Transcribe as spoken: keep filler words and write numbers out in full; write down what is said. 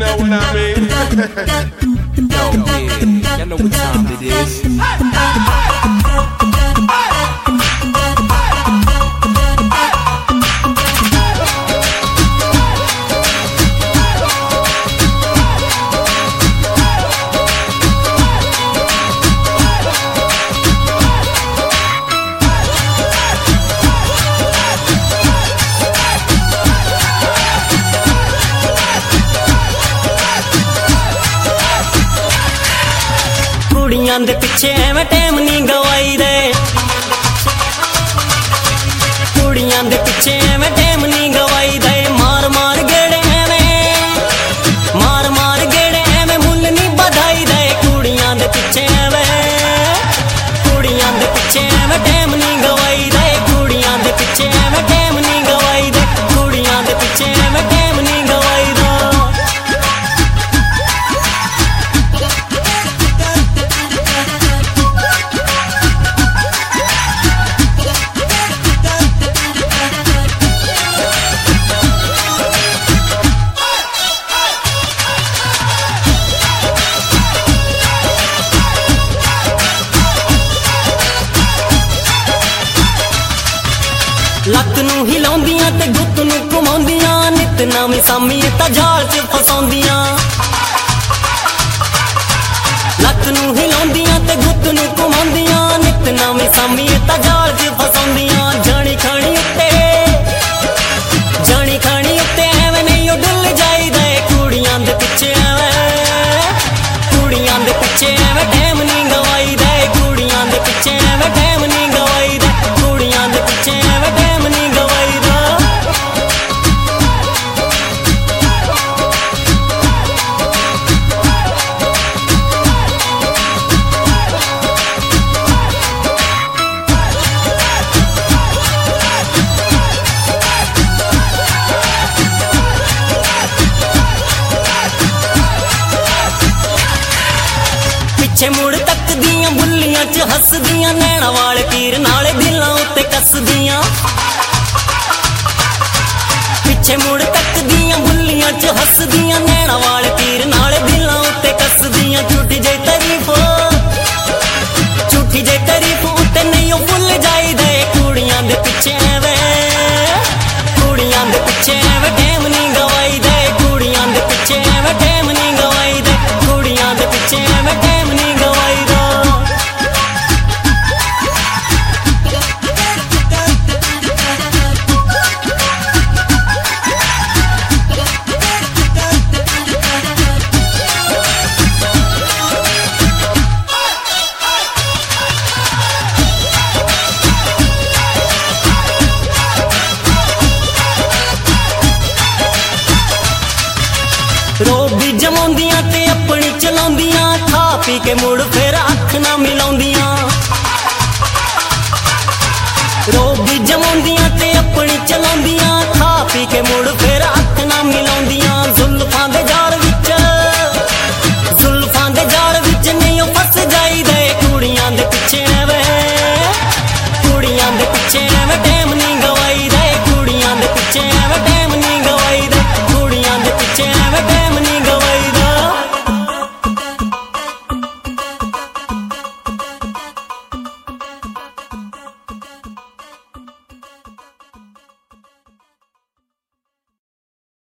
know what I mean? Yo, yeah, y'all know what time it is. कुड़ियां दे पिछे एवें time नहीं गवाई दे, कुड़ियां दे पिछे एवें टाइम नहीं गवाई दे। मार मार गेड़े एवें, मार मार गेड़े एवें मुल नहीं बधाई दे। कुड़ियां दे पिछे एवें, कुड़ियां दे पिछे एवें टाइम नहीं गवाई दे, कुड़ियां दे पिछे एवें टाइम नहीं गवाई दे, कुड़ियां दे पिछे एवें टाइम नहीं गवाई दे। लक नू हिलाउंदियां ते गुत्त नू घुमाउंदियां, नित नवीं सामी तां जाल च फसाउंदियां। लक नू हिलाउंदियां ते गुत्त नू घुमाउंदियां, नित नवीं सामी तां जाल च फसाउंदियां। जानी खानी उत्ते, जानी खानी उत्ते एवें नहीं ओ डुल जाई दे। कुड़ियां दे पिछे एवें, कुड़ियां दे पिछे एवें टाइम नहीं गवाई दे, कुड़ियां दे पिछे एवें टाइम नहीं गवाई दे, कुड़ियां दे पिछे एवें टाइम नहीं गवाई दे। पिछे मुड़ तकदियां बुल्लियां च हसदियां, नैना वाले तीर नाले दिलां उत्ते कसदियां। पिछे मुड़ तकदियां बुल्लियां च हसदियां, नैना वाले तीर नाले दिलां उत्ते कसदियां। झूठी जे तारीफ, झूठी जे तारीफ उत्ते नहीं ओ भुल जाई दे। कुड़ियां दे पिछे एवें, कुड़ियां दे पिछे एवें टाइम नहीं गवाई दे, कुड़ियां दे पिछे एवें टाइम नहीं गवाई दे, कुड़ियां दे पिछे एवें टाइम नहीं गवाई दे। रोबी जमाउंदियां ते अपनी चलाउंदियां, खा पी के मुड़ फिर अख ना मिलाउंदियां। रोबी जमाउंदियां